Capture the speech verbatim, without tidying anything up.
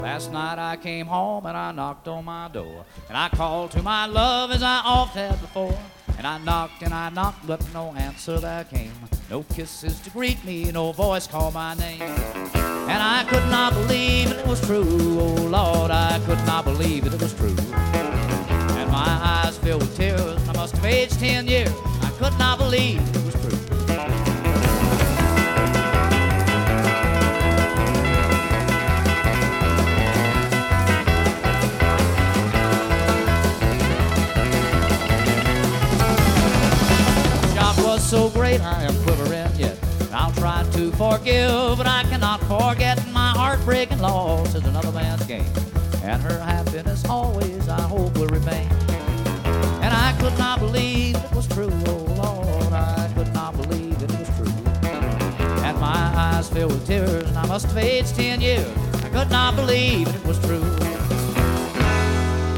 Last night I came home and I knocked on my door, and I called to my love as I oft had before. And I knocked and I knocked, but no answer there came. No kisses to greet me, no voice called my name. And I could not believe it was true. Oh Lord, I could not believe it was true. And my eyes filled with tears. I must have aged ten years. I could not believe it was true. So great I am quivering yet. I'll try to forgive, but I cannot forget. My heartbreaking loss is another man's game, and her happiness always I hope will remain. And I could not believe it was true. Oh Lord, I could not believe it was true. And my eyes filled with tears, and I must have aged ten years. I could not believe it was true.